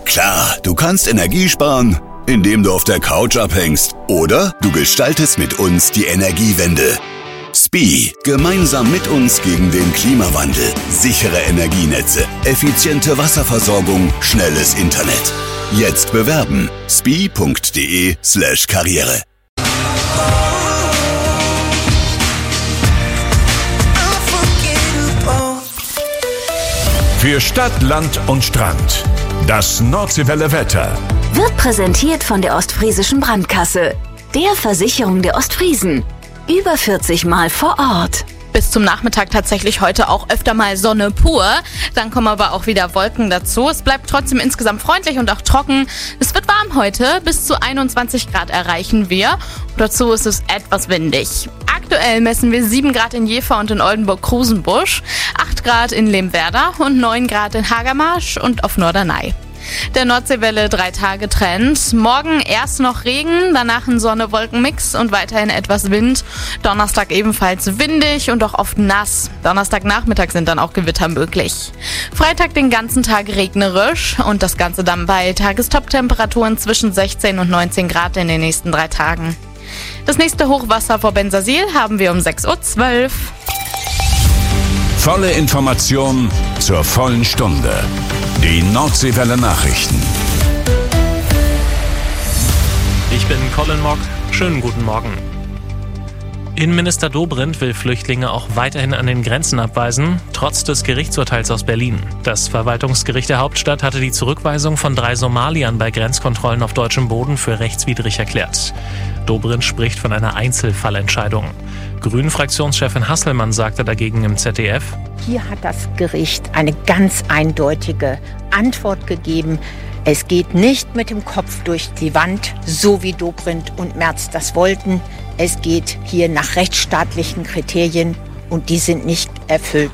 Klar, du kannst Energie sparen, indem du auf der Couch abhängst. Oder du gestaltest mit uns die Energiewende. SPIE. Gemeinsam mit uns gegen den Klimawandel. Sichere Energienetze, effiziente Wasserversorgung, schnelles Internet. Jetzt bewerben. spie.de/Karriere. Für Stadt, Land und Strand. Das Nordseewelle Wetter wird präsentiert von der Ostfriesischen Brandkasse, der Versicherung der Ostfriesen. Über 40 Mal vor Ort. Bis zum Nachmittag tatsächlich heute auch öfter mal Sonne pur. Dann kommen aber auch wieder Wolken dazu. Es bleibt trotzdem insgesamt freundlich und auch trocken. Es wird warm heute. Bis zu 21 Grad erreichen wir. Dazu ist es etwas windig. Aktuell messen wir 7 Grad in Jever und in Oldenburg-Krusenbusch, 8 Grad in Lemwerder und 9 Grad in Hagermarsch und auf Norderney. Der Nordseewelle 3-Tage-Trend. Morgen erst noch Regen, danach ein Sonne-Wolken-Mix und weiterhin etwas Wind. Donnerstag ebenfalls windig und auch oft nass. Donnerstagnachmittag sind dann auch Gewitter möglich. Freitag den ganzen Tag regnerisch und das Ganze dann bei Tagestop-Temperaturen zwischen 16 und 19 Grad in den nächsten 3 Tagen. Das nächste Hochwasser vor Bensersiel haben wir um 6:12 Uhr. Volle Information zur vollen Stunde. Die Nordseewelle Nachrichten. Ich bin Colin Mock. Schönen guten Morgen. Innenminister Dobrindt will Flüchtlinge auch weiterhin an den Grenzen abweisen, trotz des Gerichtsurteils aus Berlin. Das Verwaltungsgericht der Hauptstadt hatte die Zurückweisung von 3 Somaliern bei Grenzkontrollen auf deutschem Boden für rechtswidrig erklärt. Dobrindt spricht von einer Einzelfallentscheidung. Grünen-Fraktionschefin Hasselmann sagte dagegen im ZDF: Hier hat das Gericht eine ganz eindeutige Antwort gegeben. Es geht nicht mit dem Kopf durch die Wand, so wie Dobrindt und Merz das wollten. Es geht hier nach rechtsstaatlichen Kriterien und die sind nicht erfüllt.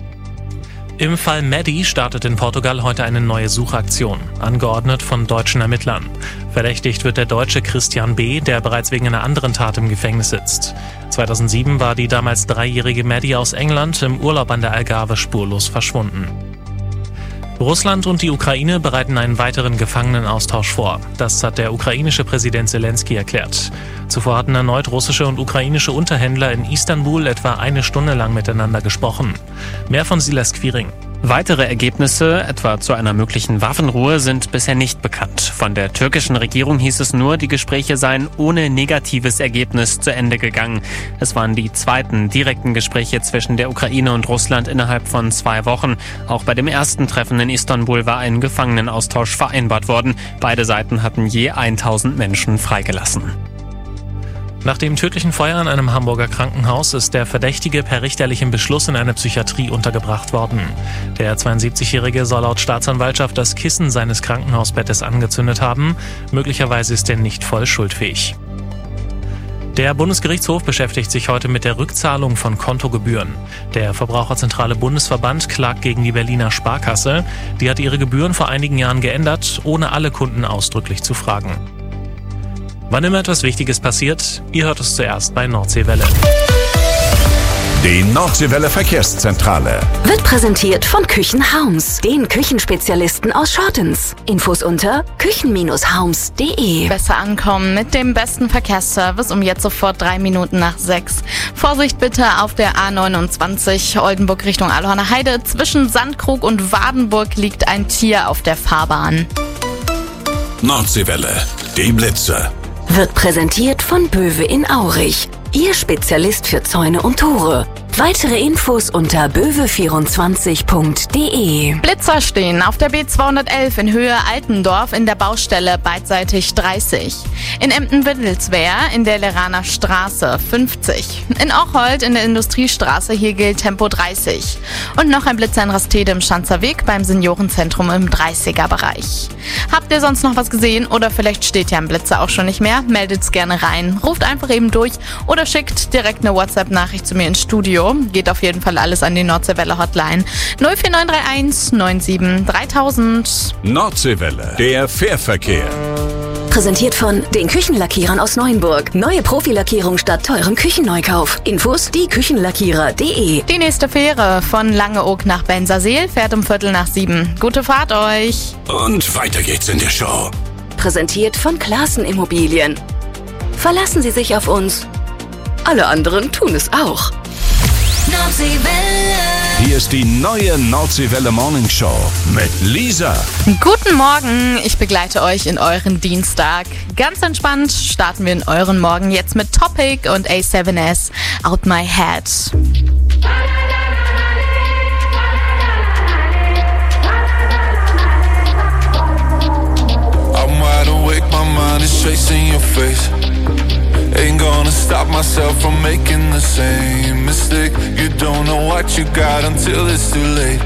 Im Fall Maddie startet in Portugal heute eine neue Suchaktion, angeordnet von deutschen Ermittlern. Verdächtigt wird der Deutsche Christian B., der bereits wegen einer anderen Tat im Gefängnis sitzt. 2007 war die damals 3-jährige Maddie aus England im Urlaub an der Algarve spurlos verschwunden. Russland und die Ukraine bereiten einen weiteren Gefangenenaustausch vor. Das hat der ukrainische Präsident Zelensky erklärt. Zuvor hatten erneut russische und ukrainische Unterhändler in Istanbul etwa 1 Stunde lang miteinander gesprochen. Mehr von Silas Quiring. Weitere Ergebnisse, etwa zu einer möglichen Waffenruhe, sind bisher nicht bekannt. Von der türkischen Regierung hieß es nur, die Gespräche seien ohne negatives Ergebnis zu Ende gegangen. Es waren die zweiten direkten Gespräche zwischen der Ukraine und Russland innerhalb von 2 Wochen. Auch bei dem ersten Treffen in Istanbul war ein Gefangenenaustausch vereinbart worden. Beide Seiten hatten je 1000 Menschen freigelassen. Nach dem tödlichen Feuer in einem Hamburger Krankenhaus ist der Verdächtige per richterlichem Beschluss in eine Psychiatrie untergebracht worden. Der 72-Jährige soll laut Staatsanwaltschaft das Kissen seines Krankenhausbettes angezündet haben. Möglicherweise ist er nicht voll schuldfähig. Der Bundesgerichtshof beschäftigt sich heute mit der Rückzahlung von Kontogebühren. Der Verbraucherzentrale Bundesverband klagt gegen die Berliner Sparkasse. Die hat ihre Gebühren vor einigen Jahren geändert, ohne alle Kunden ausdrücklich zu fragen. Wann immer etwas Wichtiges passiert, ihr hört es zuerst bei Nordseewelle. Die Nordseewelle Verkehrszentrale wird präsentiert von Küchenhaums, den Küchenspezialisten aus Schortens. Infos unter küchen-haums.de. Besser ankommen mit dem besten Verkehrsservice um jetzt sofort 3 Minuten nach 6. Vorsicht bitte auf der A29 Oldenburg Richtung Aalhorner Heide. Zwischen Sandkrug und Wadenburg liegt ein Tier auf der Fahrbahn. Nordseewelle, die Blitzer. Wird präsentiert von Böwe in Aurich, Ihr Spezialist für Zäune und Tore. Weitere Infos unter böwe24.de. Blitzer stehen auf der B211 in Höhe Altendorf in der Baustelle beidseitig 30. In Emden-Wittelswehr in der Leraner Straße 50. In Ochhold in der Industriestraße, hier gilt Tempo 30. Und noch ein Blitzer in Rastede im Schanzer Weg beim Seniorenzentrum im 30er-Bereich. Habt ihr sonst noch was gesehen oder vielleicht steht ja ein Blitzer auch schon nicht mehr? Meldet's gerne rein. Ruft einfach eben durch oder schickt direkt eine WhatsApp-Nachricht zu mir ins Studio. Geht auf jeden Fall alles an die Nordseewelle Hotline 04931 97 3000. Nordseewelle, der Fährverkehr. Präsentiert von den Küchenlackierern aus Neuenburg. Neue Profilackierung statt teurem Küchenneukauf. Infos dieküchenlackierer.de. Die nächste Fähre von Langeoog nach Benserseel fährt um 6:15. Gute Fahrt euch. Und weiter geht's in der Show. Präsentiert von Klaassen Immobilien. Verlassen Sie sich auf uns. Alle anderen tun es auch. Hier ist die neue Nordseewelle Morning Show mit Lisa. Guten Morgen, ich begleite euch in euren Dienstag. Ganz entspannt starten wir in euren Morgen jetzt mit Topic und A7S, Out My Head. I'm wide awake, my mind is chasing your face. Ain't gonna stop myself from making the same mistake. You don't know what you got until it's too late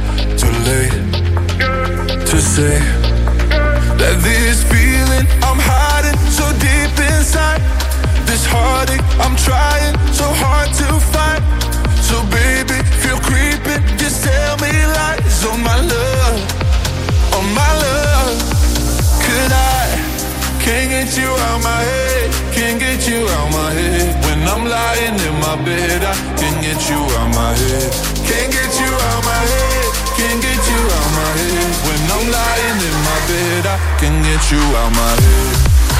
to say that this feeling I'm hiding so deep inside, this heartache I'm trying so hard to fight. So baby, feel creeping, just tell me lies on my love, on my love. Could I can't get you out my head, can't get you out my head. When I'm lying in my bed, I can't get you out my head. Can't get you out my head, can't get you out my head. When I'm lying in my bed, I can get you out my head.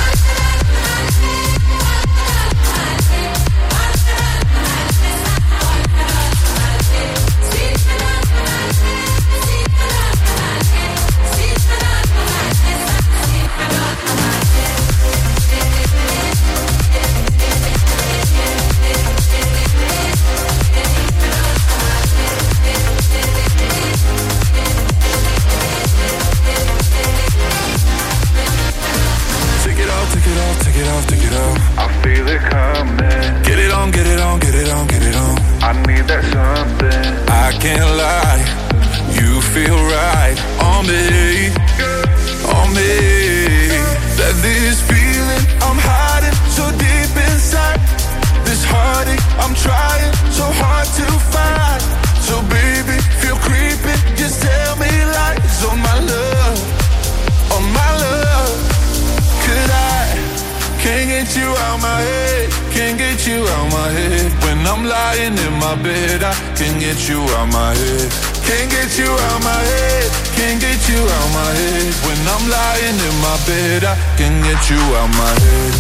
Take it off. I feel it coming. Get it on, get it on, get it on, get it on. I need that something. I can't lie, you feel right on me, on me. That this feeling I'm hiding so deep inside, this heartache I'm trying so hard to find. So baby, feel creeping, just tell me lies on my love, on my love. Could I can't get you out my head, can't get you out my head. When I'm lying in my bed, I can't get you out my head. Can't get you out my head, can't get you out my head. When I'm lying in my bed, I can't get you out my head.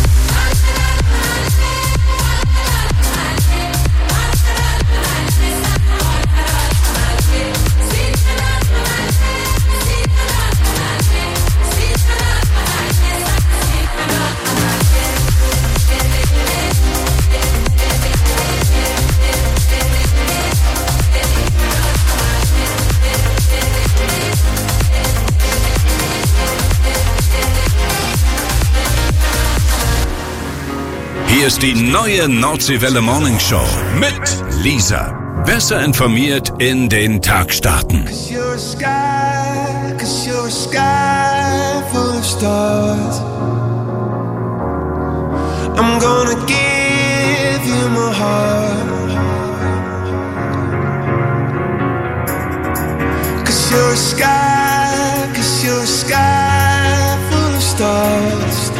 Hier ist die neue Nordseewelle Morning Show mit Lisa. Besser informiert in den Tag starten. Cause you're a sky full of stars. I'm gonna give you my heart. Cause you're a sky full of stars.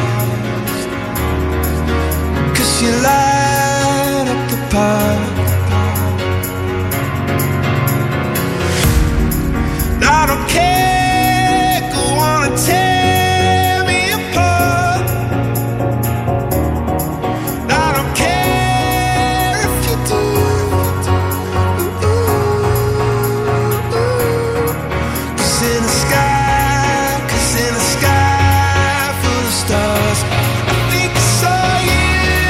Cause you light up the park. I don't care, go on and tear me apart. I don't care if you do. Cause in the sky full of stars, I think I saw you.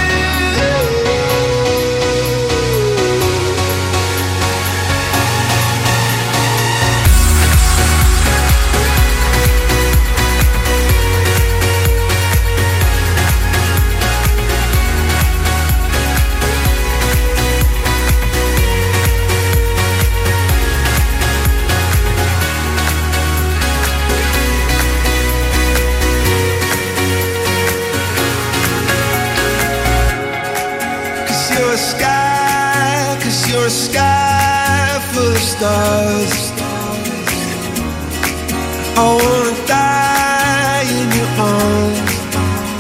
Cause you're a sky full of stars. I wanna die in your arms.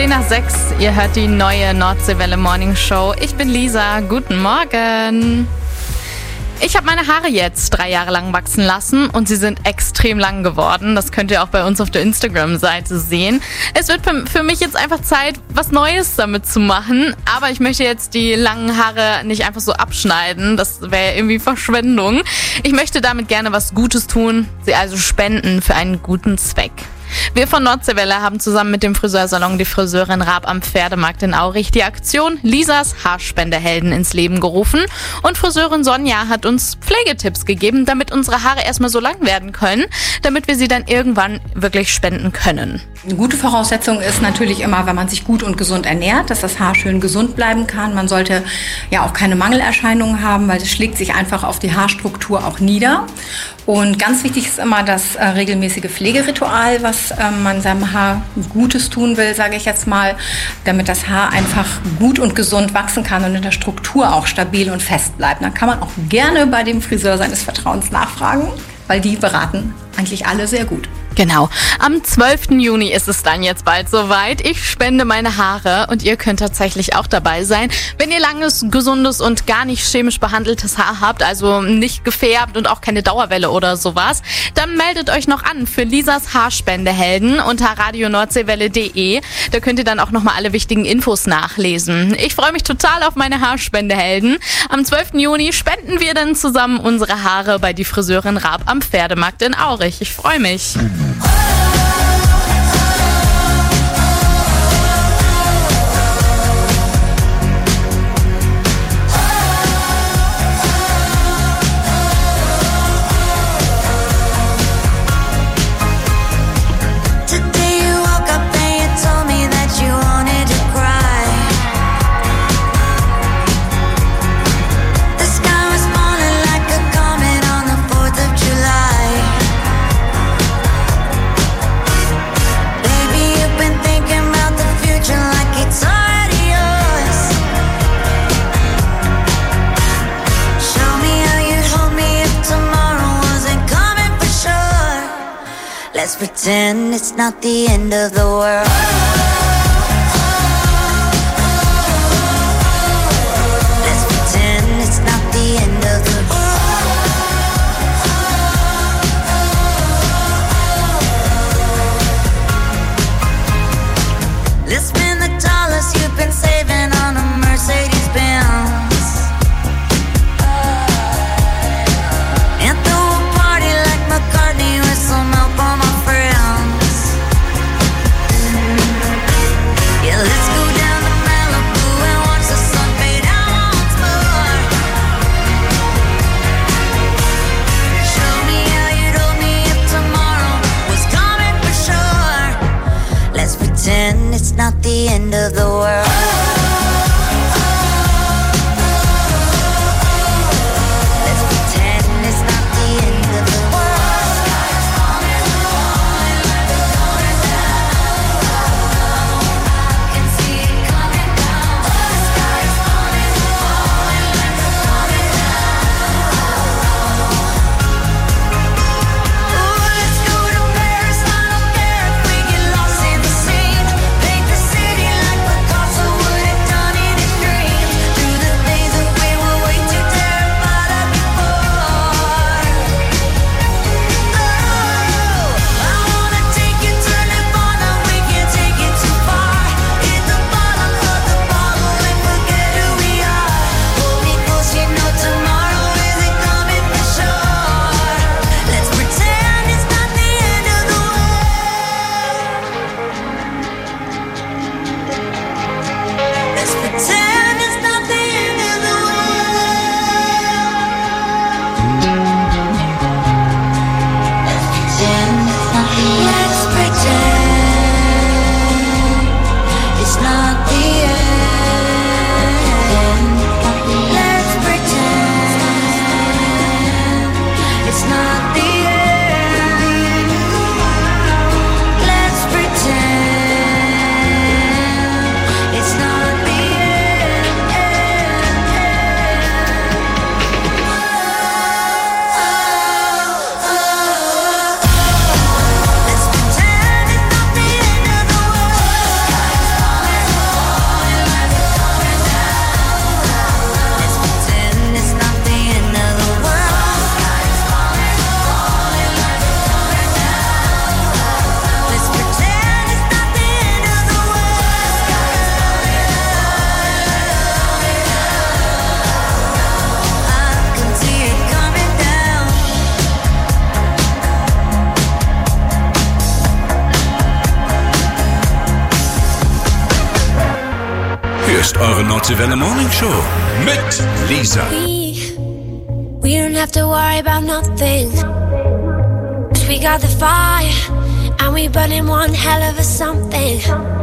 10:06, ihr hört die neue Nordseewelle Morning Show. Ich bin Lisa, guten Morgen. Ich habe meine Haare jetzt 3 Jahre lang wachsen lassen und sie sind extrem lang geworden. Das könnt ihr auch bei uns auf der Instagram-Seite sehen. Es wird für mich jetzt einfach Zeit, was Neues damit zu machen. Aber ich möchte jetzt die langen Haare nicht einfach so abschneiden. Das wäre irgendwie Verschwendung. Ich möchte damit gerne was Gutes tun, sie also spenden für einen guten Zweck. Wir von Nordseewelle haben zusammen mit dem Friseursalon Die Friseurin Raab am Pferdemarkt in Aurich die Aktion Lisas Haarspendehelden ins Leben gerufen und Friseurin Sonja hat uns Pflegetipps gegeben, damit unsere Haare erstmal so lang werden können, damit wir sie dann irgendwann wirklich spenden können. Eine gute Voraussetzung ist natürlich immer, wenn man sich gut und gesund ernährt, dass das Haar schön gesund bleiben kann. Man sollte ja auch keine Mangelerscheinungen haben, weil das schlägt sich einfach auf die Haarstruktur auch nieder. Und ganz wichtig ist immer das regelmäßige Pflegeritual, was man seinem Haar Gutes tun will, sage ich jetzt mal, damit das Haar einfach gut und gesund wachsen kann und in der Struktur auch stabil und fest bleibt. Dann kann man auch gerne bei dem Friseur seines Vertrauens nachfragen, weil die beraten eigentlich alle sehr gut. Genau. Am 12. Juni ist es dann jetzt bald soweit. Ich spende meine Haare und ihr könnt tatsächlich auch dabei sein. Wenn ihr langes, gesundes und gar nicht chemisch behandeltes Haar habt, also nicht gefärbt und auch keine Dauerwelle oder sowas, dann meldet euch noch an für Lisas Haarspendehelden unter radionordseewelle.de. Da könnt ihr dann auch nochmal alle wichtigen Infos nachlesen. Ich freue mich total auf meine Haarspendehelden. Am 12. Juni spenden wir dann zusammen unsere Haare bei die Friseurin Raab am Pferdemarkt in Aurich. Ich freue mich. Let's pretend it's not the end of the world. Let's pretend it's not the end of the world. Let's spend the dollars you've been saving on a Mercedes-Benz. And throw a party like McCartney with some help on my friends. Yeah, let's go down to Malibu and watch the sun fade out once more. Show me how you'd hold me if tomorrow was coming for sure. Let's pretend it's not the end of the world. Let's eure Nordseewelle Morning Show mit Lisa. We don't have to worry about nothing. 'Cause we got the fire and we burning one hell of a something.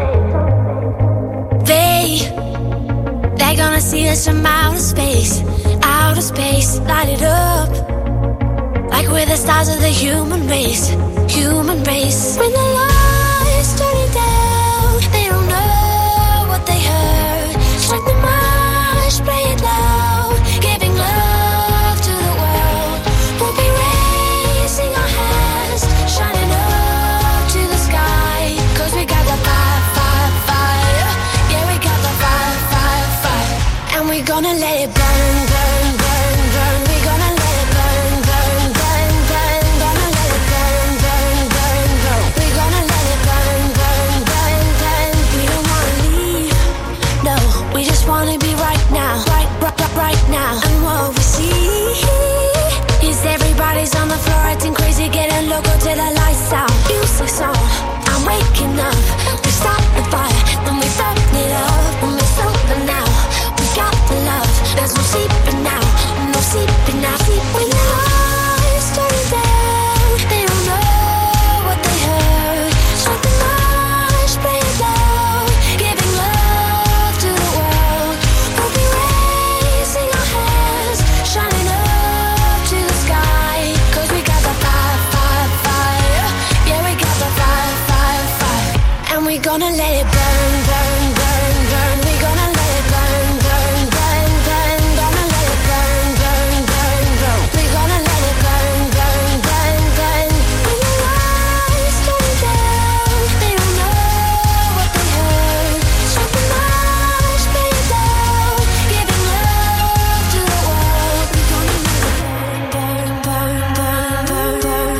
They're gonna see us from outer space, light it up like we're the stars of the human race. When the lights turn it down, they don't know what they heard. Strike the march, play it loud, giving love to the world. We'll be raising our hands, shining up to the sky. 'Cause we got the fire, fire, fire. Yeah, we got the fire, fire, fire. And we're gonna let it burn, burn, burn, burn. We're gonna let it burn, burn, burn, burn. Gonna let it burn, burn, burn, burn. We're gonna let it burn, burn, burn, burn. We don't wanna leave, no. We just wanna be right now, right now. And what we see is everybody's on the floor acting crazy, getting loco till the lights out. Music's on, I'm waking up. We start the fire, then we burn it up. And we're sober now, we got the love. There's no sleeping now, no sleeping now. When the lights turn down, they don't know what they heard. Strike the march, play it loud, giving love to the world. We'll be raising our hands, shining up to the sky. 'Cause we got the fire, fire, fire. Yeah, we got the fire, fire, fire. And we're gonna let it burn, burn, burn, burn. We're gonna let it burn, burn, burn, burn. Gonna let it burn, burn, burn, burn. We're gonna let it burn, burn, burn, burn. When the lights turn down, they don't know what they heard. Strike the march, play it loud, giving love to the world. We're gonna let it burn, burn, burn, burn, burn,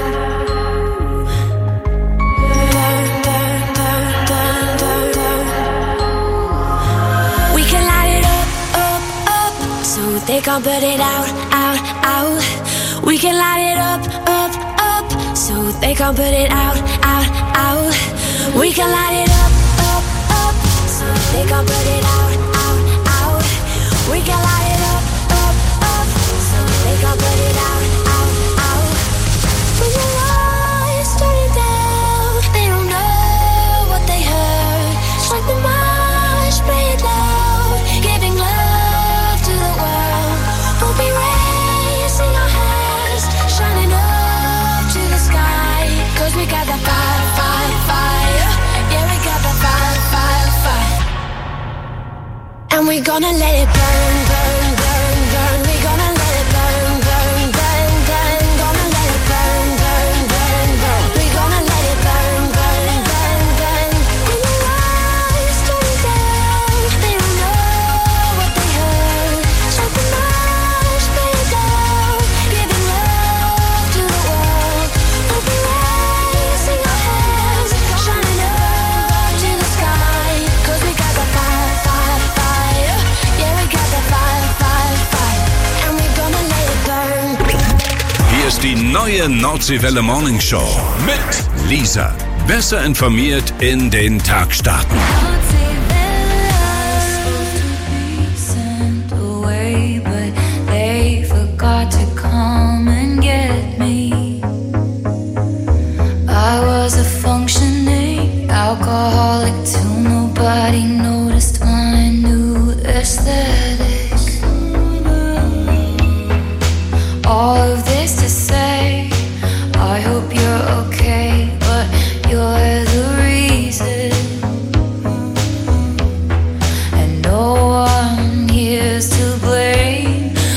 burn. We can light it up, up, up, so they can't put it out, out, out. We can light it up, up, up, so they can't put it out, out, out. We can light it up, up, up, so they can't put it out, out, out. We can light it up, up, up, so they can't put it out, out, out. When the lights turn it down, they don't know what they heard. Strike the march, play it loud, giving love to the world. We'll be raising our hands, shining up to the sky. 'Cause we got the fire, fire, fire. Yeah, we got the fire, fire, fire. And we're gonna let it burn, burn, burn, burn. We're gonna let it burn, burn, burn, burn. Gonna let it burn, burn, burn, burn. We're gonna let it burn, burn, burn, burn. When the lights turn down, they don't know what they heard. Strike the march, play it loud, giving love to the world. We'll be raising our hands, shining up to the sky. 'Cause we got the fire, fire, fire. Yeah, we got the fire, fire, fire. And we're gonna let it burn. Hier ist die neue Nordseewelle Morning Show mit Lisa. Besser informiert in den Tag starten. Sent away, but they forgot to come and get me. I was a functioning alcoholic till nobody noticed my new aesthetic. All of this to say, I hope you're okay, but you're the reason. And no one here's to blame.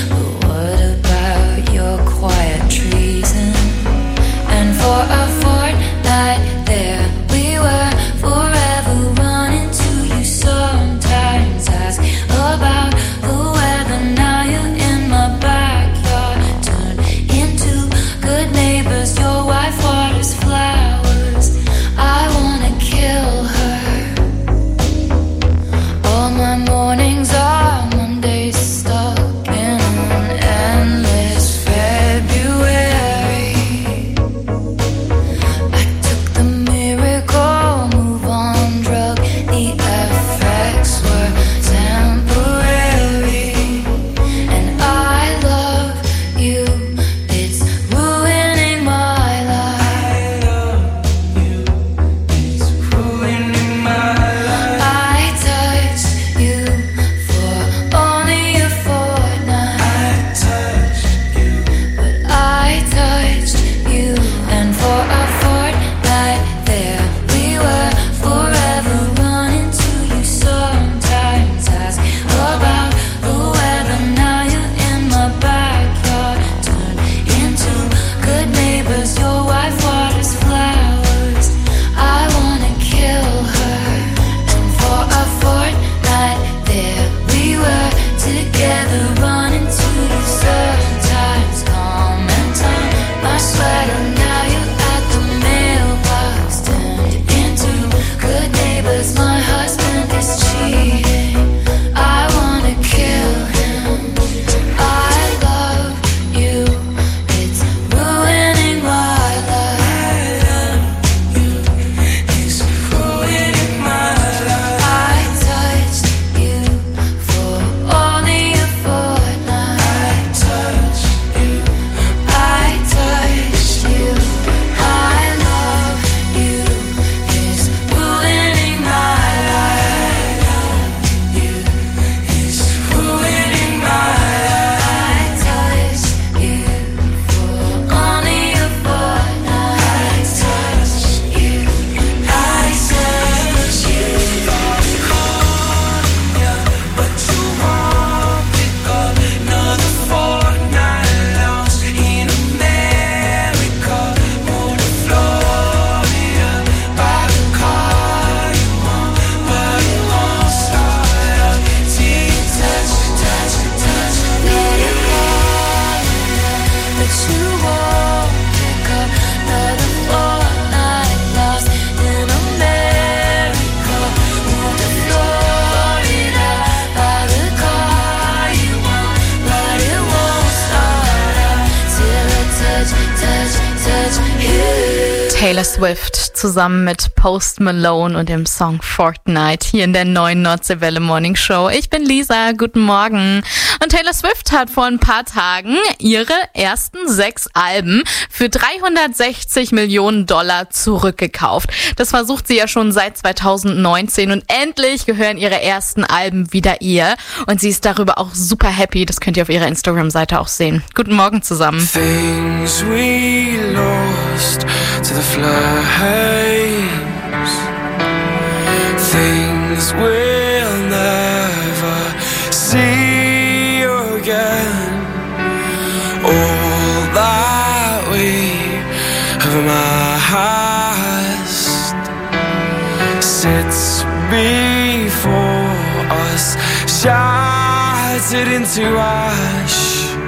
Taylor Swift zusammen mit Post Malone und dem Song Fortnite hier in der neuen Nordseewelle Morning Show. Ich bin Lisa, guten Morgen. Und Taylor Swift hat vor ein paar Tagen ihre ersten 6 Alben für $360 Millionen zurückgekauft. Das versucht sie ja schon seit 2019 und endlich gehören ihre ersten Alben wieder ihr. Und sie ist darüber auch super happy. Das könnt ihr auf ihrer Instagram-Seite auch sehen. Guten Morgen zusammen. Things we lost to the flames, things we'll never see again. All that we have amassed sits before us, shattered into ash.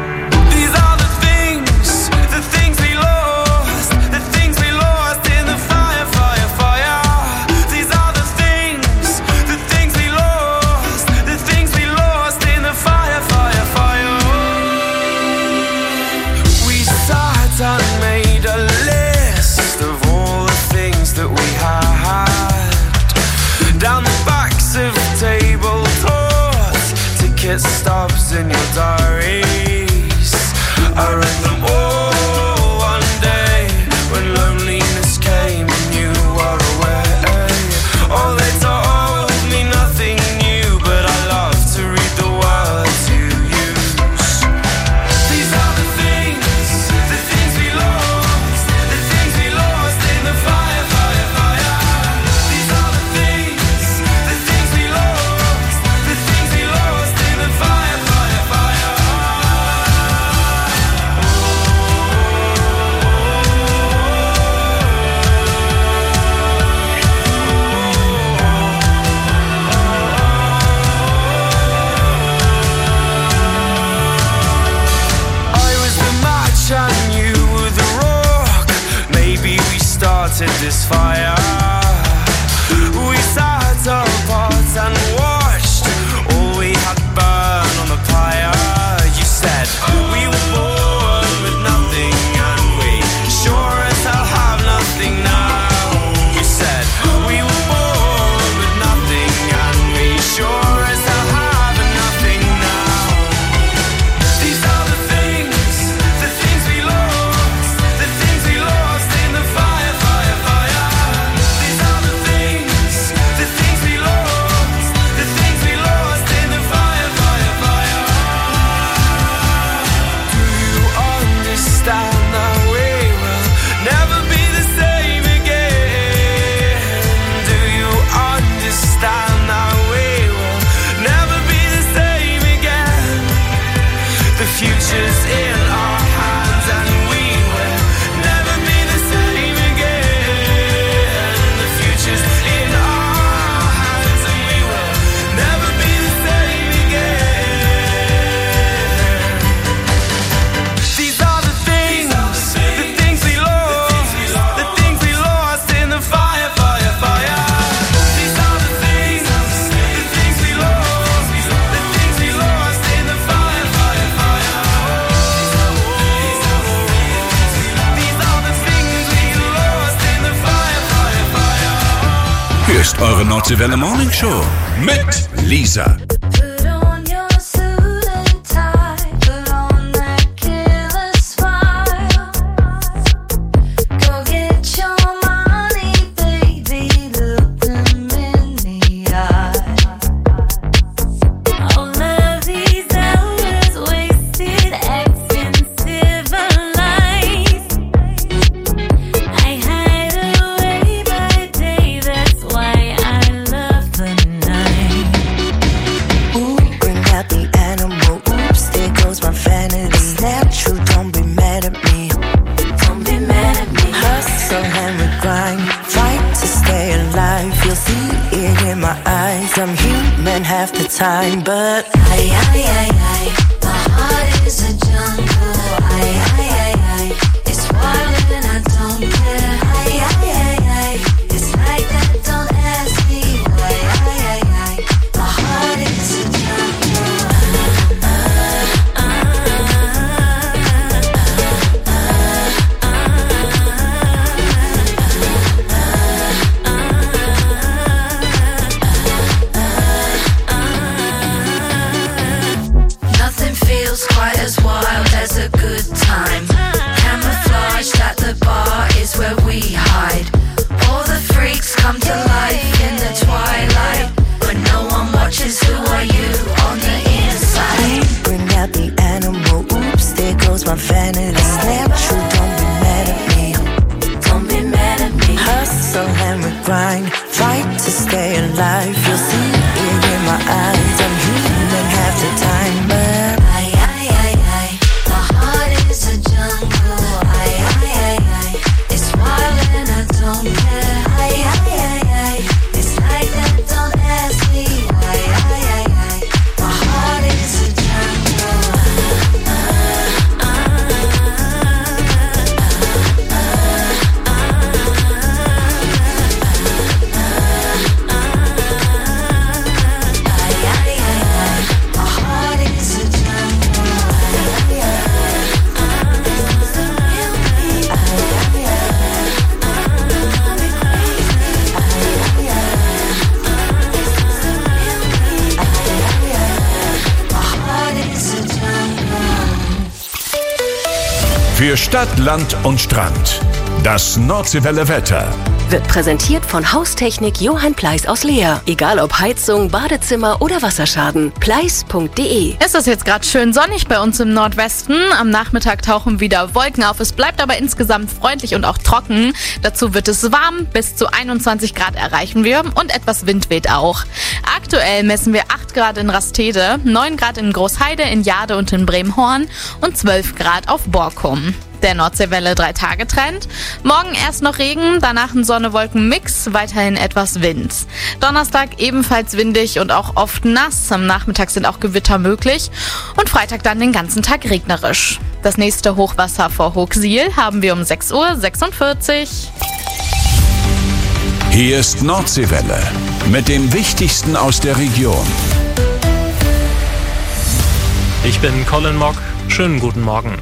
Stops in your diaries. I read them all one day when loneliness came and you were away. Oh, they told me nothing new, but I love to read the words you use. These are the things we lost, the things we lost in the fire, fire, fire. These are the things we lost, the things we lost in the fire, fire, fire. I was the match and you were the rock. Maybe we started this fire. We sat apart and watched all we had burn on the pyre. You said we were born with nothing and we sure as hell have nothing now. You said we were born with nothing and we sure as hell have nothing now. These are the things we lost, the things we lost in the fire, fire, fire. These are the things we lost, the things we lost in the fire, fire, fire. Do you understand that we will never be the same again? Do you understand that we will never be the same again? The future's in our hands and we will never be the same again. The future's in our hands and we will never be the same again. These are the things we lost, the things we lost in the fire, fire, fire. These are the things we lost, the things we lost in the fire, fire, fire. These are the things we lost in the fire, fire, fire. Hier ist eure Nordseewelle Morning Show mit Lisa. Put on your suit and tie, put on that killer smile. Go get your money, baby, look them in the eye. All of these hours wasted acting civilized. I hide away by day, that's why I love the night. Ooh, bring out the animal. Oops, there goes my vanity. Natural, don't be mad at me. Don't be mad at me. Hustle and we grind, fight to stay alive. You'll see it in my eyes. I'm human half the time, but Ay, ay, ay, ay. My heart is a jungle. Ay, ay, ay, ay. It's wild and I don't care. Ay, ay, ay, ay. It's like that, don't ask me why. Ay, ay, ay. My heart is a jungle. as wild as a good time. Camouflaged at the bar is where we hide. All the freaks come to life in the twilight. When no one watches, who are you on the inside? Bring out the animal, oops, there goes my vanity. Natural, don't be mad at me. Don't be mad at me. Hustle and we grind, fight to stay alive. You'll see it in my eyes. I'm human half the time, but the heart is a jungle. It's wild and I don't care. It's like that, don't ask me why. My heart is a jungle. My heart is a Für Stadt, Land und Strand. Das Nordseewelle Wetter. Wird präsentiert von Haustechnik Johann Pleiss aus Leer. Egal ob Heizung, Badezimmer oder Wasserschaden. Pleiss.de. Es ist jetzt gerade schön sonnig bei uns im Nordwesten. Am Nachmittag tauchen wieder Wolken auf. Es bleibt aber insgesamt freundlich und auch trocken. Dazu wird es warm. Bis zu 21 Grad erreichen wir und etwas Wind weht auch. Aktuell messen wir 8 Grad in Rastede, 9 Grad in Großheide, in Jade und in Bremhorn und 12 Grad auf Borkum. Der Nordseewelle 3-Tage-Trend. Morgen erst noch Regen, danach ein Sonne-Wolken-Mix, weiterhin etwas Wind. Donnerstag ebenfalls windig und auch oft nass. Am Nachmittag sind auch Gewitter möglich. Und Freitag dann den ganzen Tag regnerisch. Das nächste Hochwasser vor Hochsiel haben wir um 6:46 Uhr. Hier ist Nordseewelle mit dem Wichtigsten aus der Region. Ich bin Colin Mock. Schönen guten Morgen.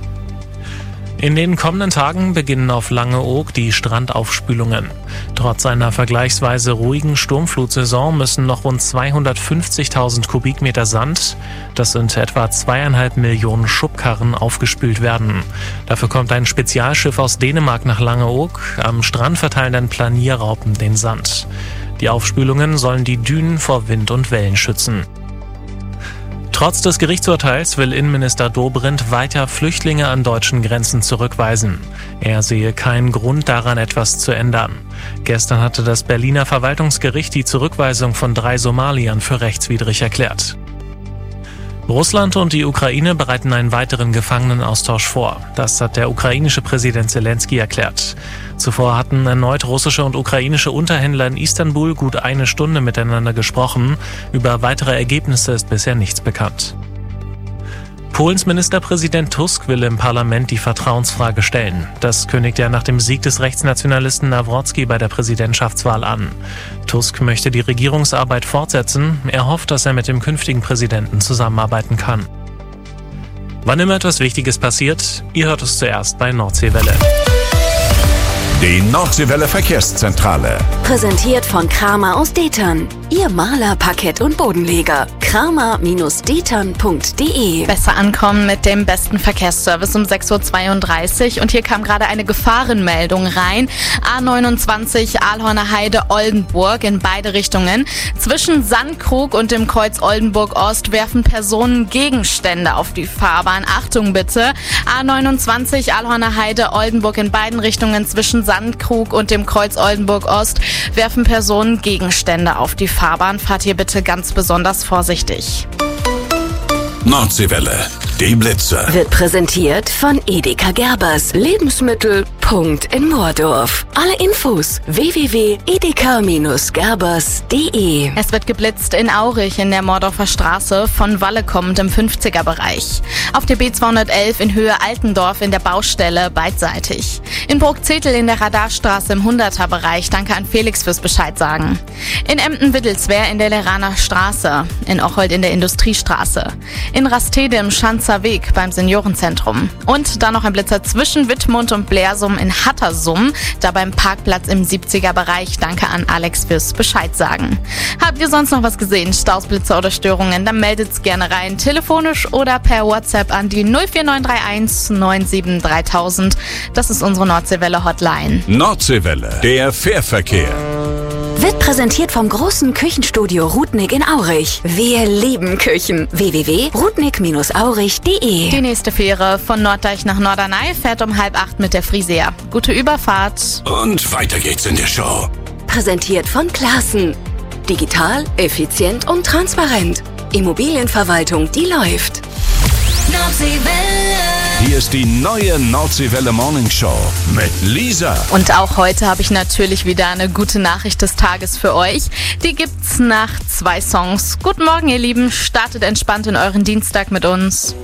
In den kommenden Tagen beginnen auf Langeoog die Strandaufspülungen. Trotz einer vergleichsweise ruhigen Sturmflutsaison müssen noch rund 250.000 Kubikmeter Sand, das sind etwa 2,5 Millionen Schubkarren, aufgespült werden. Dafür kommt ein Spezialschiff aus Dänemark nach Langeoog. Am Strand verteilen dann Planierraupen den Sand. Die Aufspülungen sollen die Dünen vor Wind und Wellen schützen. Trotz des Gerichtsurteils will Innenminister Dobrindt weiter Flüchtlinge an deutschen Grenzen zurückweisen. Er sehe keinen Grund daran, etwas zu ändern. Gestern hatte das Berliner Verwaltungsgericht die Zurückweisung von 3 Somaliern für rechtswidrig erklärt. Russland und die Ukraine bereiten einen weiteren Gefangenenaustausch vor. Das hat der ukrainische Präsident Zelensky erklärt. Zuvor hatten erneut russische und ukrainische Unterhändler in Istanbul gut 1 Stunde miteinander gesprochen. Über weitere Ergebnisse ist bisher nichts bekannt. Polens Ministerpräsident Tusk will im Parlament die Vertrauensfrage stellen. Das kündigt er nach dem Sieg des Rechtsnationalisten Nawrocki bei der Präsidentschaftswahl an. Tusk möchte die Regierungsarbeit fortsetzen. Er hofft, dass er mit dem künftigen Präsidenten zusammenarbeiten kann. Wann immer etwas Wichtiges passiert, ihr hört es zuerst bei Nordseewelle. Die Nordseewelle Verkehrszentrale. Präsentiert von Kramer aus Detern. Ihr Maler, Parkett und Bodenleger. Kramer-Detern.de. Besser ankommen mit dem besten Verkehrsservice um 6:32 Uhr. Und hier kam gerade eine Gefahrenmeldung rein. A29 Ahlhorner Heide Oldenburg in beide Richtungen. Zwischen Sandkrug und dem Kreuz Oldenburg Ost werfen Personen Gegenstände auf die Fahrbahn. Achtung bitte. A29 Ahlhorner Heide Oldenburg in beiden Richtungen zwischen Sandkrug und dem Kreuz Oldenburg Ost werfen Personen Gegenstände auf die Fahrbahn. Fahrt hier bitte ganz besonders vorsichtig. Nordseewelle, die Blitzer. Wird präsentiert von Edeka Gerbers. Lebensmittel. in Moordorf. Alle Infos www.edeka-gerbers.de. Es wird geblitzt in Aurich in der Moordorfer Straße, von Walle kommend im 50er-Bereich. Auf der B211 in Höhe Altendorf in der Baustelle beidseitig. In Burgzetel in der Radarstraße im 100er-Bereich. Danke an Felix fürs Bescheid sagen. In Emden-Wittelswehr in der Leraner Straße. In Ocholt in der Industriestraße. In Rastede im Schanzer Weg beim Seniorenzentrum. Und dann noch ein Blitzer zwischen Wittmund und Blersum angekommen in Hattersum, da beim Parkplatz im 70er-Bereich. Danke an Alex fürs Bescheid sagen. Habt ihr sonst noch was gesehen? Staus, Blitze oder Störungen? Dann meldet's gerne rein, telefonisch oder per WhatsApp an die 04931 97 3000. Das ist unsere Nordseewelle-Hotline. Nordseewelle, der Fährverkehr. Wird präsentiert vom großen Küchenstudio Rudnick in Aurich. Wir lieben Küchen. www.rudnick-aurich.de. Die nächste Fähre von Norddeich nach Norderney fährt um 7:30 mit der Friseer. Gute Überfahrt. Und weiter geht's in der Show. Präsentiert von Classen. Digital, effizient und transparent. Immobilienverwaltung, die läuft. Hier ist die neue Nordseewelle Morning Show mit Lisa. Und auch heute habe ich natürlich wieder eine gute Nachricht des Tages für euch. Die gibt's nach 2 Songs. Guten Morgen, ihr Lieben. Startet entspannt in euren Dienstag mit uns.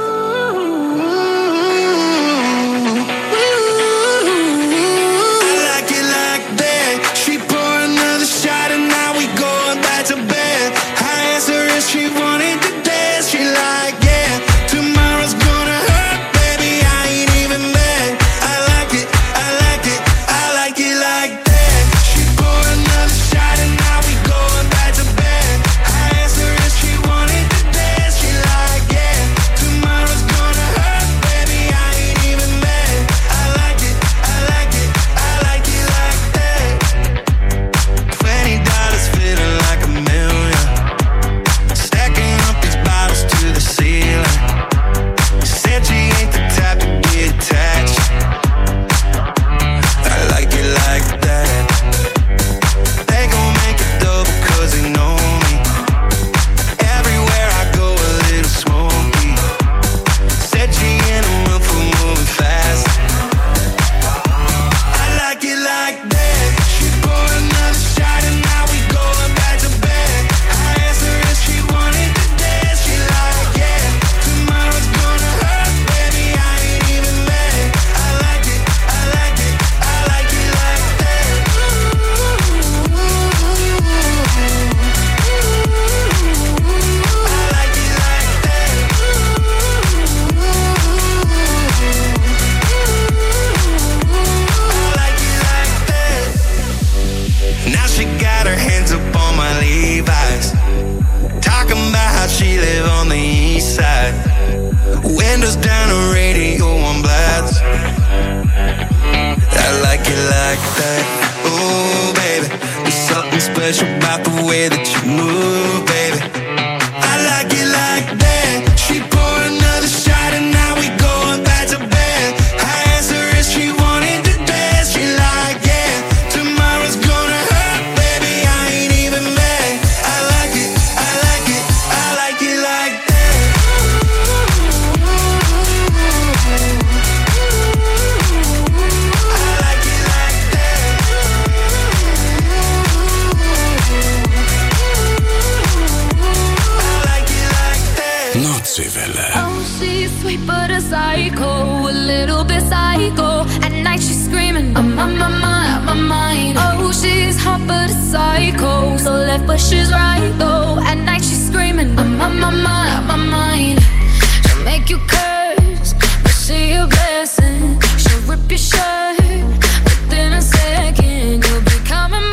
Nordseewelle. Oh, she's sweet but a psycho, a little bit psycho. At night she's screaming, I'm on my mind. Oh, she's hot but a psycho, so left but she's right though. At night she's screaming, I'm on my mind. She'll make you curse, but she a blessing. She'll rip your shirt within a second. You'll be coming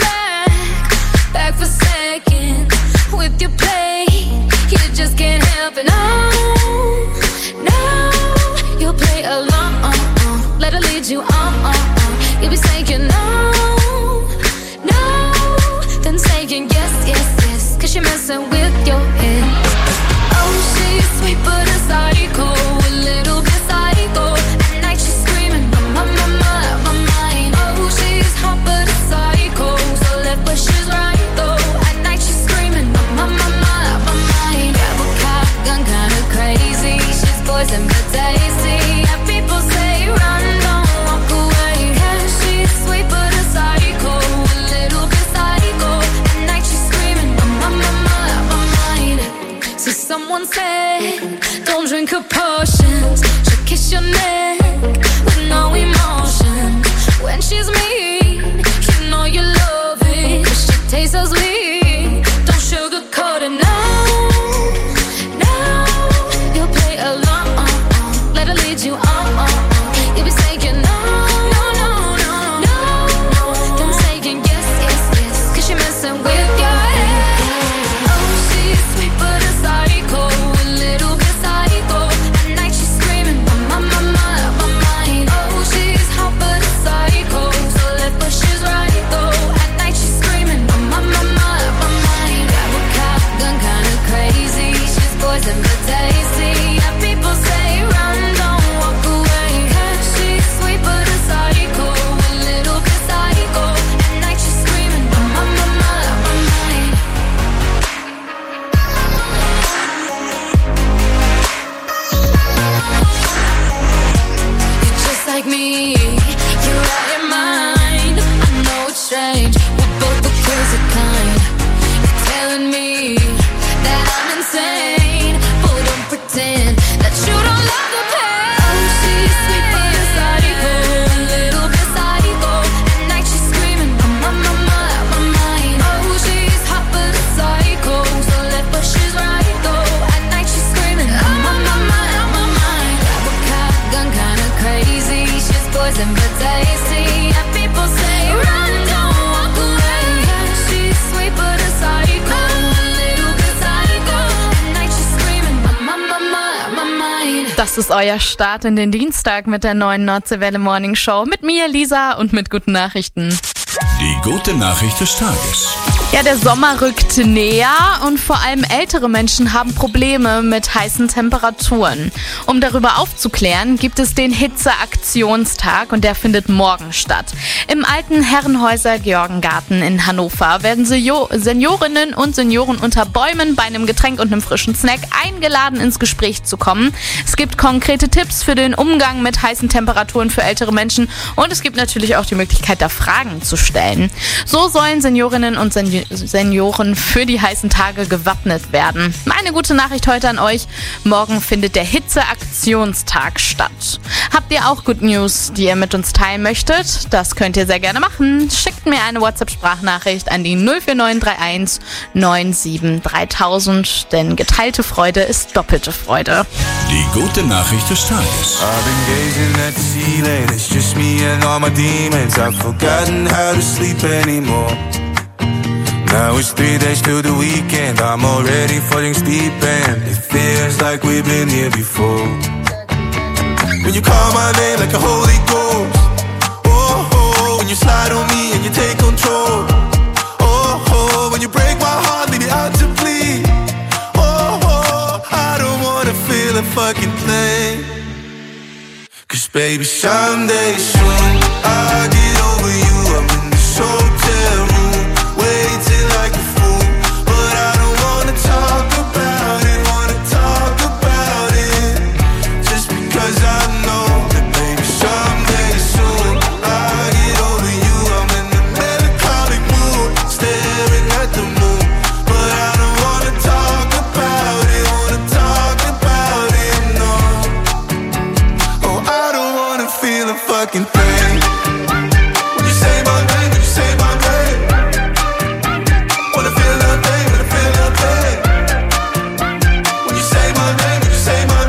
back for seconds with your play. You just can't help it, no. You'll play along, let her lead you on. You'll be saying no, then saying yes, cause you're messing with your head. Oh, she's sweet but a psycho, a little bit psycho. At night she's screaming, my mind. Oh, she's hot but a psycho, so left but she's right though. At night she's screaming, my mind. Grab a gun, kinda crazy. She's poison but tasty. And people say run, don't walk away. Yeah, she's sweet but a psycho, a little bit psycho. At night she's screaming, my mind. So someone said, don't drink her potions. She'll kiss your neck with no emotion. When she's mean, you know you love it, 'cause she tastes so sweet. Don't sugarcoat it, no. You'll play along, let her lead you on. You'll be saying no, me. You're out your mind. I know it's strange. We're both the crazy kind. You're telling me that I'm insane. But don't pretend that you don't love the pain. Oh, she's sweet but a psycho, a little bit psycho. At night she's screaming, I'm on my mind. Oh, she's hot but a psycho, so left but she's right though. At night she's screaming, I'm on my mind. Grab a cop gun, kinda crazy. She's poison but tasty. And people say, run, don't walk away. She's sweet but a psycho, a little bit psycho. At night she's screaming, I'm on my mind. Das ist euer Start in den Dienstag mit der neuen Nordseewelle Morning Show. Mit mir, Lisa, und mit guten Nachrichten. Die gute Nachricht des Tages. Ja, der Sommer rückt näher und vor allem ältere Menschen haben Probleme mit heißen Temperaturen. Um darüber aufzuklären, gibt es den Hitzeaktionstag und der findet morgen statt. Im alten Herrenhäuser Georgengarten in Hannover werden Seniorinnen und Senioren unter Bäumen bei einem Getränk und einem frischen Snack eingeladen, ins Gespräch zu kommen. Es gibt konkrete Tipps für den Umgang mit heißen Temperaturen für ältere Menschen und es gibt natürlich auch die Möglichkeit, da Fragen zu stellen. So sollen Seniorinnen und Senioren für die heißen Tage gewappnet werden. Meine gute Nachricht heute an euch: Morgen findet der Hitzeaktionstag statt. Habt ihr auch Good News, die ihr mit uns teilen möchtet? Das könnt ihr sehr gerne machen. Schickt mir eine WhatsApp-Sprachnachricht an die 04931 97 3000, denn geteilte Freude ist doppelte Freude. Die gute Nachricht des Tages. I've been gazing at the ceiling. It's just me and all my demons. I've forgotten how to sleep anymore. Now it's 3 days to the weekend. I'm already falling deep and it feels like we've been here before. When you call my name like a holy ghost. Oh, oh, when you slide on me and you take control. Oh, oh, when you break my heart, leave me out to bleed. Oh, oh, I don't wanna feel a fucking thing. Cause baby, someday soon I'll get over you. I'm in this hotel room, waiting like a fool. But I don't wanna talk about it, just because I know that baby, someday soon I'll get over you. I'm in a melancholic mood, staring at the moon. But I don't wanna talk about it, no. Oh, I don't wanna feel a fucking thing. When you say my name, when you say my name, wanna feel nothing, wanna feel nothing. When you say my name, when you say my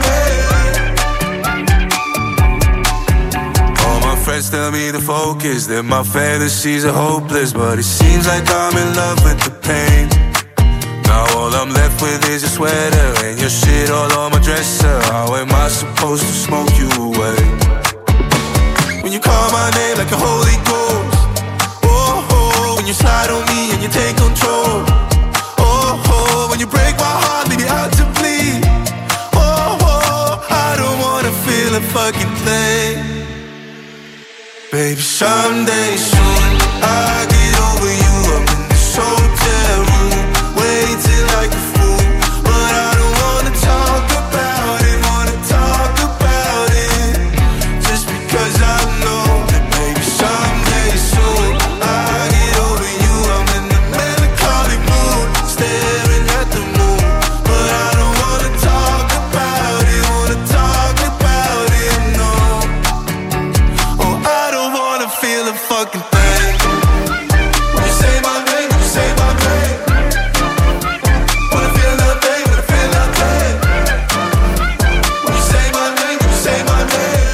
name. All my friends tell me to focus, that my fantasies are hopeless. But it seems like I'm in love with the pain. Now all I'm left with is a sweater and your shit all on my dresser. How am I supposed to smoke you away? When you call my name like a holy ghost. Oh, oh, when you slide on me and you take control. Oh, oh, when you break my heart, leave me out to bleed. Oh, oh, I don't wanna feel a fucking thing. Baby, someday soon I'll get over you. I'm in this hotel room, waiting like a fool. But I don't wanna talk about it, just because I know that baby, someday soon I'll get over you. I'm in a melancholic mood, staring at the moon. But I don't wanna talk about it, no. Oh, I don't wanna feel a fucking thing. When you say my name, when you say my name, wanna feel nothing, wanna feel nothing. When you say my name, when you say my name.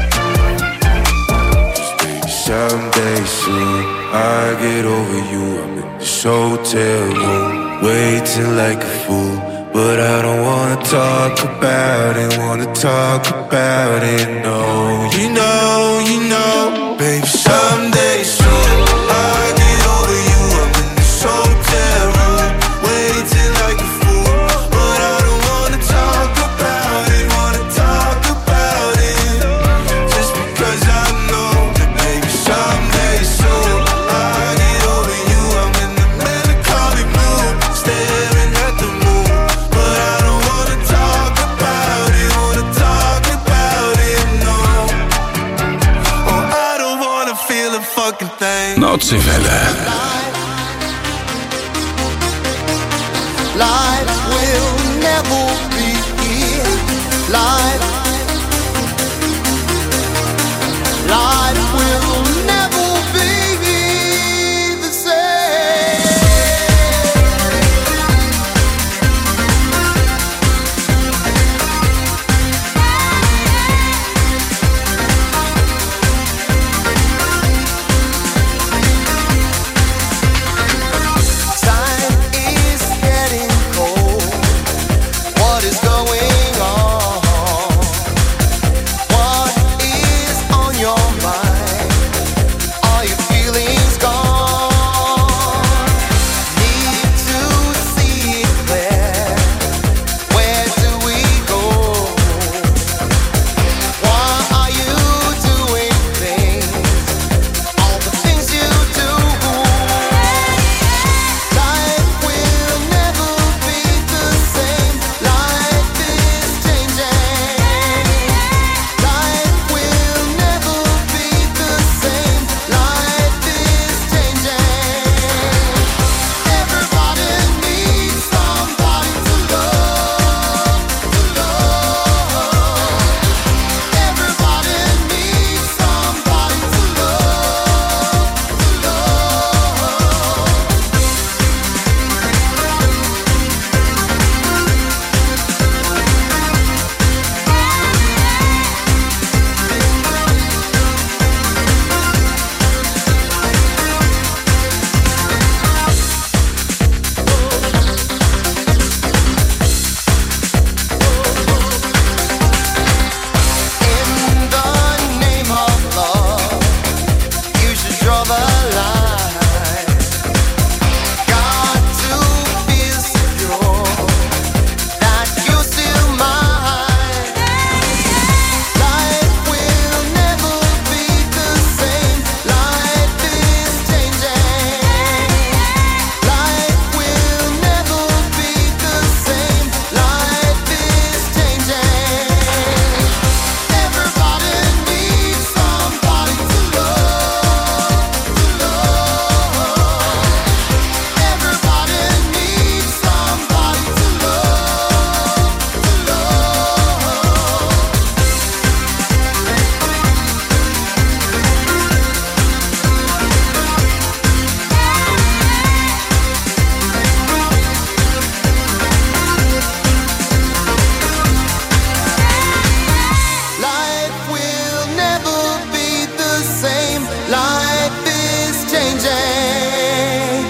Someday soon I'll get over you. I'm in this hotel room, waiting like a fool. But I don't wanna talk about it, no. You know, baby, someday soon I'll get over you. I'm in this hotel room, waiting like a fool. But I don't wanna talk about it, just because I know that baby, someday soon I'll get over you. I'm in a melancholic mood, staring at the moon. But I don't wanna talk about it, no. Nordseewelle. Life will never be here. Life will never be the same. Time is getting cold. What is going on? What is on your mind? Are your feelings gone? Need to see it clear. Where do we go? Why are you doing things? All the things you do. Life will never be the same. Life is changing. Life will never be the same. Life is changing. Everybody needs somebody to love, Everybody needs somebody to In the name of love, you should draw the line. Got to feel secure that you're still mine. Life will never be the same. Life is changing. Life will never be the same. Life is changing. Everybody needs somebody to love, Everybody needs somebody to Life will never be the same. Life is changing.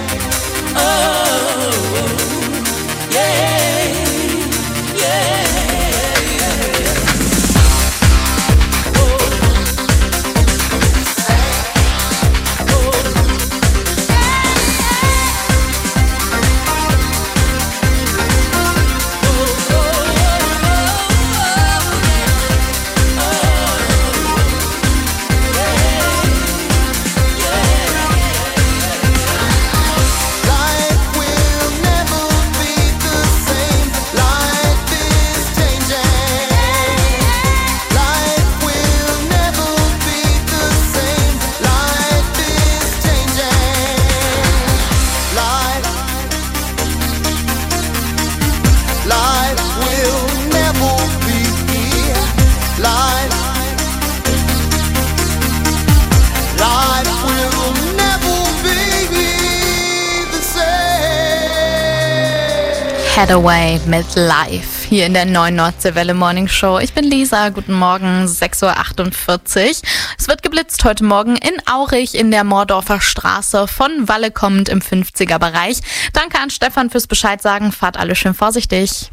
Life will never be the same. Life is changing. Life will never be the same. Life is changing. Life will never be here. Life will never be the same. Hathaway mit Live hier in der neuen Nordseewelle Morning Show. Ich bin Lisa, guten Morgen, 6:48 Uhr. Es wird geblitzt heute Morgen in Aurich in der Mordorfer Straße von Walle kommend im 50er Bereich. Danke an Stefan fürs Bescheid sagen, fahrt alle schön vorsichtig.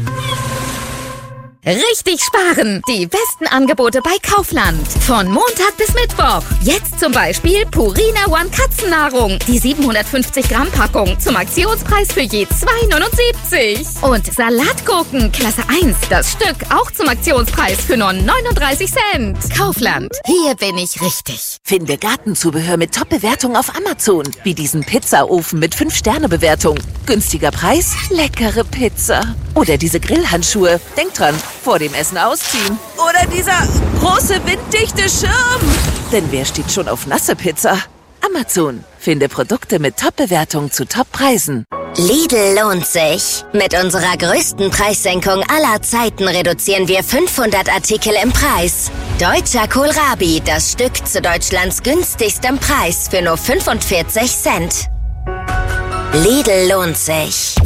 Richtig sparen! Die besten Angebote bei Kaufland. Von Montag bis Mittwoch. Jetzt zum Beispiel Purina One Katzennahrung. Die 750 Gramm Packung zum Aktionspreis für je 2,79. Und Salatgurken Klasse 1. Das Stück auch zum Aktionspreis für nur 39 Cent. Kaufland. Hier bin ich richtig. Finde Gartenzubehör mit Top-Bewertung auf Amazon. Wie diesen Pizzaofen mit 5-Sterne-Bewertung. Günstiger Preis, leckere Pizza. Oder diese Grillhandschuhe. Denk dran, vor dem Essen ausziehen. Oder dieser große winddichte Schirm. Denn wer steht schon auf nasse Pizza? Amazon. Finde Produkte mit Top-Bewertung zu Top-Preisen. Lidl lohnt sich. Mit unserer größten Preissenkung aller Zeiten reduzieren wir 500 Artikel im Preis. Deutscher Kohlrabi, das Stück zu Deutschlands günstigstem Preis für nur 45 Cent. Lidl lohnt sich.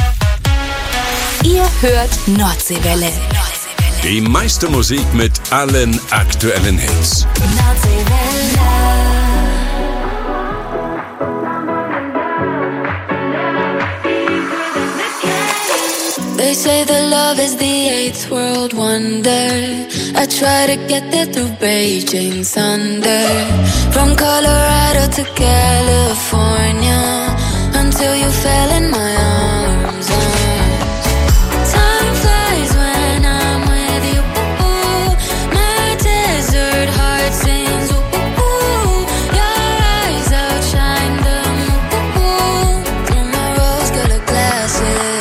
Ihr hört Nordseewelle. Die meiste Musik mit allen aktuellen Hits. They say that love is the eighth world wonder. I try to get there through Beijing thunder. From Colorado to California, until you fell in my arms. Time flies when I'm with you. My desert heart sings. Your eyes outshine the moon through my rose-colored glasses.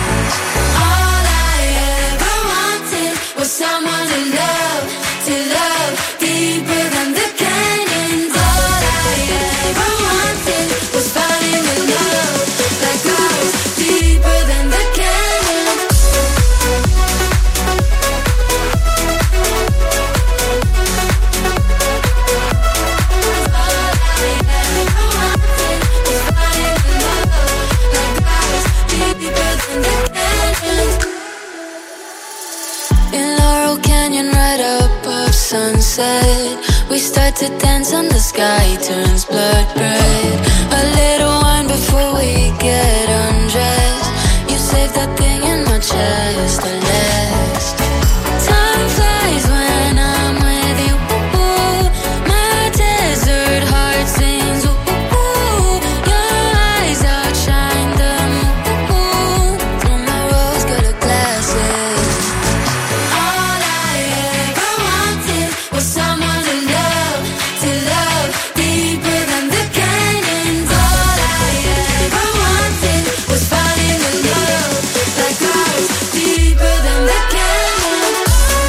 Someone to love deeper than the canyons. All I ever wanted was finding the love that goes deeper than the canyons. All I ever wanted was finding the love that goes deeper than the canyons. In Laurel Canyon, right above sunset, we start to dance and the sky turns blood red. A little wine before we get undressed. You save that thing in my chest, the last. Time flies when I'm with you. My desert heart sings. Your eyes outshine the moon through my rose-colored glasses. Someone to love deeper than the canyons. All I ever wanted was finding the love that goes deeper than the canyons.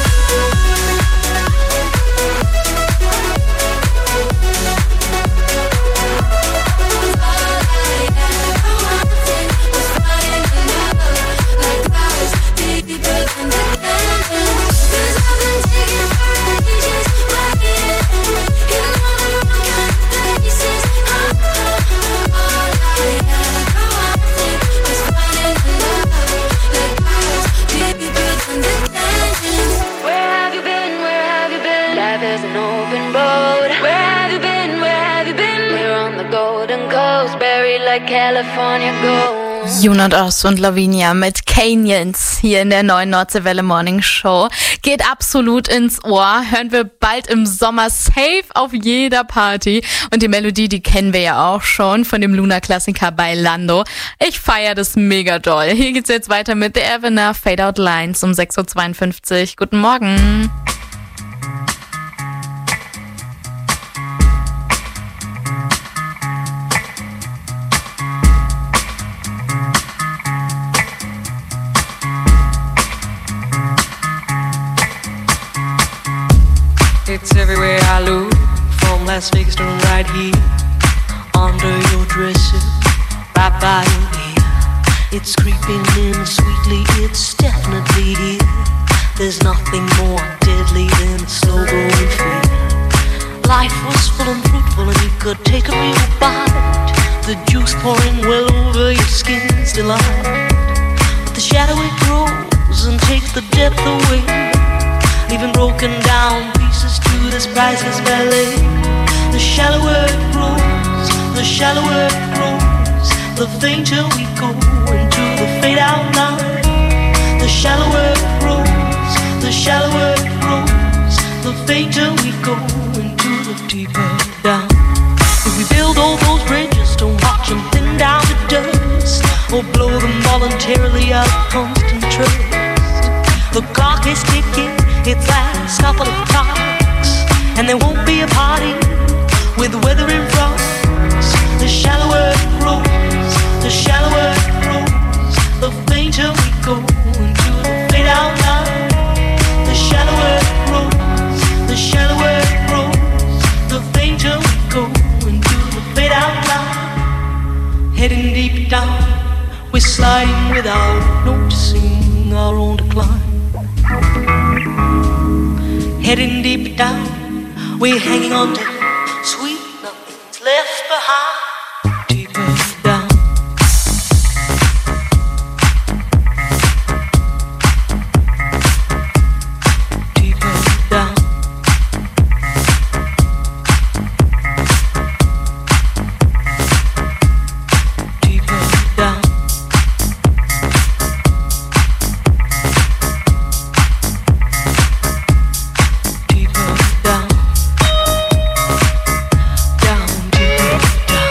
All I ever wanted was finding the love that goes deeper than the canyons. 'Cause I've been taking for ages. California goes. Jonas Oss und Lavinia mit Canyons hier in der neuen Nordseewelle Morning Show. Geht absolut ins Ohr. Hören wir bald im Sommer safe auf jeder Party. Und die Melodie, die kennen wir ja auch schon von dem Luna-Klassiker Bailando. Ich feiere das mega doll. Hier geht's jetzt weiter mit The Evener Fade Out Lines um 6.52 Uhr. Guten Morgen. It's everywhere I look, from Las Vegas to right here, under your dresser, right by your ear. It's creeping in sweetly, it's definitely here. There's nothing more deadly than a slow growing fear. Life was full and fruitful and you could take a real bite. The juice pouring well over your skin's delight. But the shadow it grows and takes the depth away, leaving broken down pieces to this priceless ballet. The shallower it grows, the shallower it grows, the fainter we go into the fade out line. The shallower it grows, the shallower it grows, the fainter we go into the deeper down. If we build all those bridges, don't watch them thin down to dust, or blow them voluntarily out of constant trust. The clock is ticking, its last couple of talks, and there won't be a party with the weather in front. The shallower it grows, the shallower it grows, the fainter we go into the fade out line. The shallower it grows, the shallower it grows, the fainter we go into the without noticing our own decline. Heading deep down, we're hanging on to sweet nothing's left behind. Deeper down. Deeper down. Deeper down. Deeper down. Down, deeper down.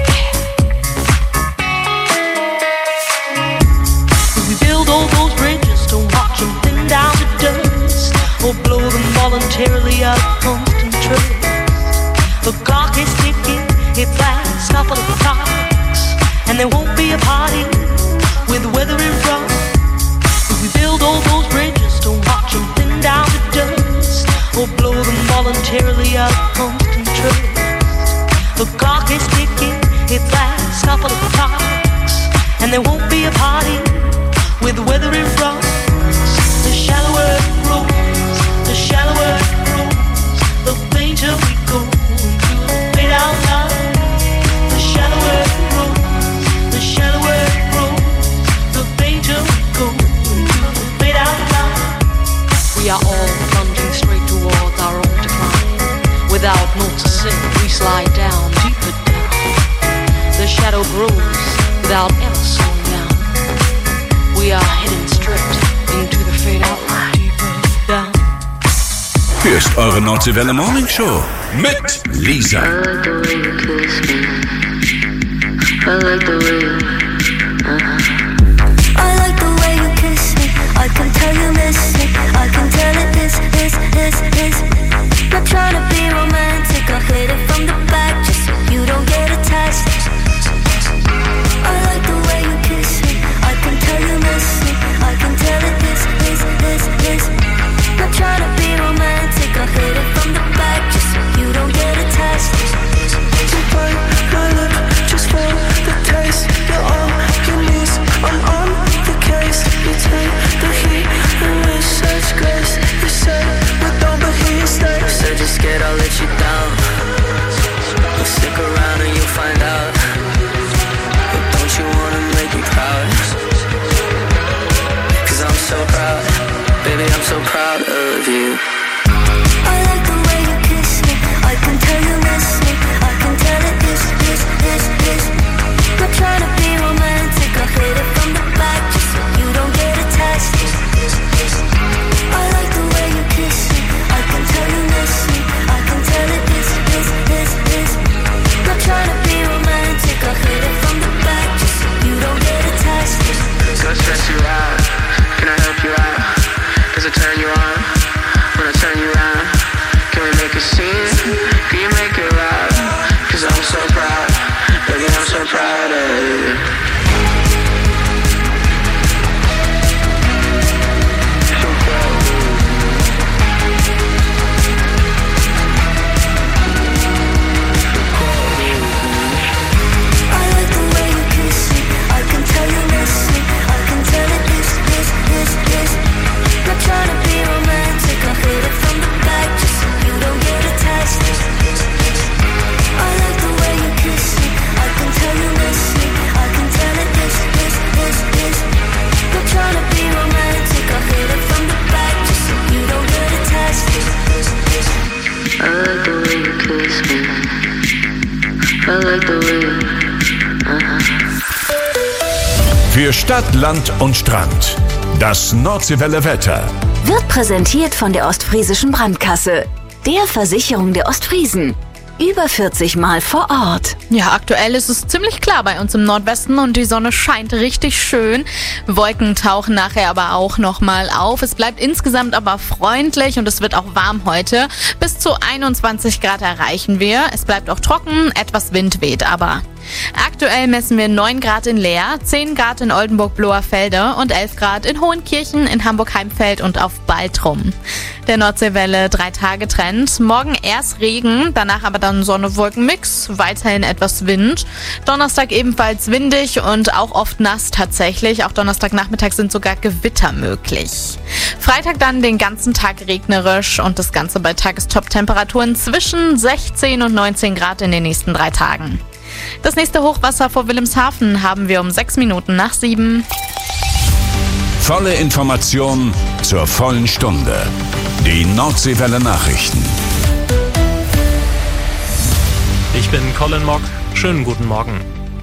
We build all those bridges to watch them thin down to dust, or blow them voluntarily out of constant trust. The clock is ticking, it's last couple of clocks, and there won't be a party with weather in front. We build all those bridges to watch them thin down to dust, or blow them voluntarily out of constant trust. The clock is ticking, it's last couple of clocks, and there won't be a party with weather in front. The shallower it grows, the shallower it grows, the fainter we go into the fade out line. The shallower it grows, the shallower it grows, the fainter we go into the fade out line. We are all plunging straight towards our own decline. Without noticing, we slide down, deeper down. The shadow grows without ever slowing down. We are heading straight into the fade out line. Deeper down. Hier ist eure Nordseewelle Morning Show mit Lisa. I like the way you kiss me. I can tell you miss me. I can tell it is. Not trying to be romantic. I'll hit it from the back just so you don't get attached. I like the way you kiss me. I can tell you miss me. I can tell it is. Not trying to be romantic. I'll hit it from the back just so you don't get attached. You bite my lip just for the taste. You're on your knees, I'm on the case. You take the heat and with such grace. You say we're done but here you stay. Said you're scared I'll let you down. Well, stick around and you'll find out. But don't you wanna make me proud? Cause I'm so proud. Baby, I'm so proud of you. I like the way you kiss me. I can tell you miss me. I can tell it is. Not trying to be romantic. I'll hit it from the back just so you don't get attached. I like the way you kiss me. I can tell you miss me. I can tell it is. Not trying to be romantic. I'll hit it from the back just so you don't get attached. Go stress you out. Can I help you out? Does it turn you on? When I turn you around, can we make a scene? Can you make it loud? Cause I'm so proud. Baby, I'm so proud of you. I like the way you kiss me. I can tell you miss me. I can tell it is. Not trying to be romantic. I'll hit it from the back just so you don't get attached. I like the way you kiss me. I can tell you miss me. I can tell it is. Not trying to be romantic. I'll hit it from the back just so you don't get attached. I like the way you kiss me. I like the way you... Für Stadt, Land und Strand. Das Nordseewelle Wetter. Wird präsentiert von der Ostfriesischen Brandkasse, der Versicherung der Ostfriesen. Über 40 Mal vor Ort. Ja, aktuell ist es ziemlich klar bei uns im Nordwesten und die Sonne scheint richtig schön. Wolken tauchen nachher aber auch nochmal auf. Es bleibt insgesamt aber freundlich und es wird auch warm heute. Bis zu 21 Grad erreichen wir. Es bleibt auch trocken, etwas Wind weht aber. Aktuell messen wir 9 Grad in Leer, 10 Grad in Oldenburg-Bloerfelde und 11 Grad in Hohenkirchen, in Hamburg-Heimfeld und auf Baltrum. Der Nordseewelle 3-Tage-Trend. Morgen erst Regen, danach aber dann Sonne-Wolken-Mix, weiterhin etwas Wind. Donnerstag ebenfalls windig und auch oft nass tatsächlich. Auch Donnerstagnachmittag sind sogar Gewitter möglich. Freitag dann den ganzen Tag regnerisch und das Ganze bei Tagestop-Temperaturen zwischen 16 und 19 Grad in den nächsten 3 Tagen. Das nächste Hochwasser vor Wilhelmshaven haben wir um 6 Minuten nach 7. Volle Information zur vollen Stunde. Die Nordseewelle Nachrichten. Ich bin Colin Mock. Schönen guten Morgen.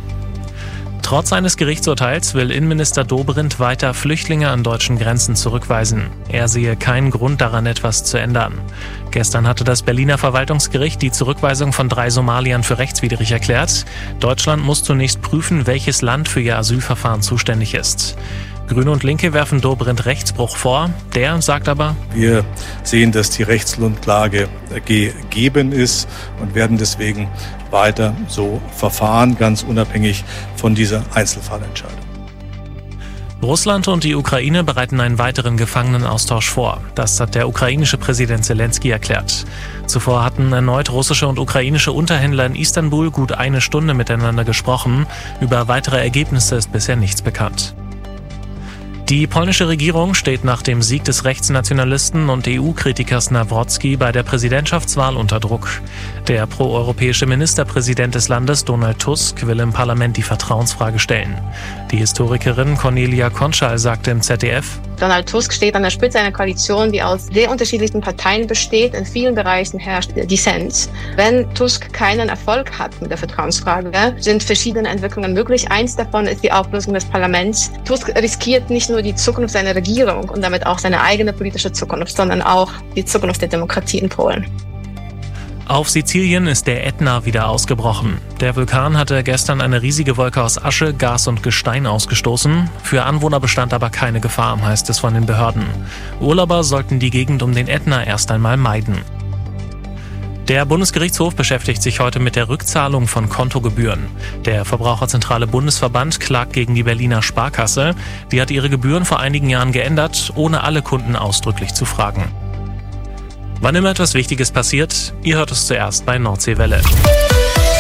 Trotz eines Gerichtsurteils will Innenminister Dobrindt weiter Flüchtlinge an deutschen Grenzen zurückweisen. Er sehe keinen Grund daran, etwas zu ändern. Gestern hatte das Berliner Verwaltungsgericht die Zurückweisung von 3 Somaliern für rechtswidrig erklärt. Deutschland muss zunächst prüfen, welches Land für ihr Asylverfahren zuständig ist. Grüne und Linke werfen Dobrindt Rechtsbruch vor. Der sagt aber: Wir sehen, dass die Rechtsgrundlage gegeben ist und werden deswegen weiter so verfahren, ganz unabhängig von dieser Einzelfallentscheidung. Russland und die Ukraine bereiten einen weiteren Gefangenenaustausch vor. Das hat der ukrainische Präsident Zelensky erklärt. Zuvor hatten erneut russische und ukrainische Unterhändler in Istanbul gut 1 Stunde miteinander gesprochen. Über weitere Ergebnisse ist bisher nichts bekannt. Die polnische Regierung steht nach dem Sieg des Rechtsnationalisten und EU-Kritikers Nawrocki bei der Präsidentschaftswahl unter Druck. Der proeuropäische Ministerpräsident des Landes, Donald Tusk, will im Parlament die Vertrauensfrage stellen. Die Historikerin Cornelia Konschal sagte im ZDF: Donald Tusk steht an der Spitze einer Koalition, die aus sehr unterschiedlichen Parteien besteht. In vielen Bereichen herrscht Dissens. Wenn Tusk keinen Erfolg hat mit der Vertrauensfrage, sind verschiedene Entwicklungen möglich. Eins davon ist die Auflösung des Parlaments. Tusk riskiert nicht nur die Zukunft seiner Regierung und damit auch seine eigene politische Zukunft, sondern auch die Zukunft der Demokratie in Polen. Auf Sizilien ist der Ätna wieder ausgebrochen. Der Vulkan hatte gestern eine riesige Wolke aus Asche, Gas und Gestein ausgestoßen. Für Anwohner bestand aber keine Gefahr, heißt es von den Behörden. Urlauber sollten die Gegend um den Ätna erst einmal meiden. Der Bundesgerichtshof beschäftigt sich heute mit der Rückzahlung von Kontogebühren. Der Verbraucherzentrale Bundesverband klagt gegen die Berliner Sparkasse. Die hat ihre Gebühren vor einigen Jahren geändert, ohne alle Kunden ausdrücklich zu fragen. Wann immer etwas Wichtiges passiert, ihr hört es zuerst bei Nordseewelle.